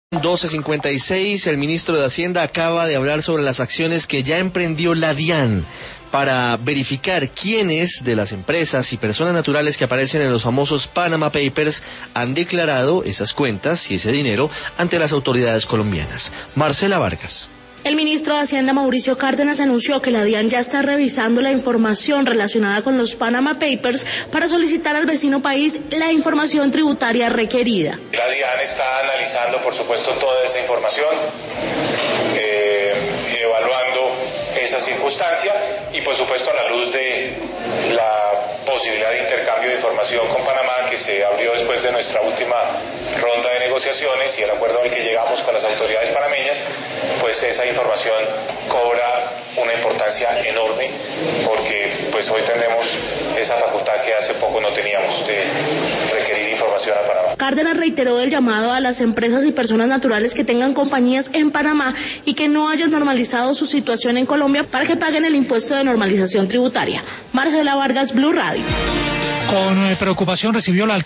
12:56, el ministro de Hacienda acaba de hablar sobre las acciones que ya emprendió la DIAN para verificar quiénes de las empresas y personas naturales que aparecen en los famosos Panama Papers han declarado esas cuentas y ese dinero ante las autoridades colombianas. Marcela Vargas. El ministro de Hacienda, Mauricio Cárdenas, anunció que la DIAN ya está revisando la información relacionada con los Panama Papers para solicitar al vecino país la información tributaria requerida. La DIAN está analizando, por supuesto, toda esa información, evaluando esa circunstancia y, por supuesto, a la luz de la posibilidad de intercambio de información con Panamá que se abrió después de nuestra última ronda de negociaciones y el acuerdo al que llegamos con las autoridades panameñas, pues esa información cobra una importancia enorme porque pues hoy tenemos esa facultad que hace poco no teníamos de requerir información a Panamá. Cárdenas reiteró el llamado a las empresas y personas naturales que tengan compañías en Panamá y que no hayan normalizado su situación en Colombia para que paguen el impuesto de normalización tributaria. Marcela Vargas, Blue Radio. Con preocupación recibió la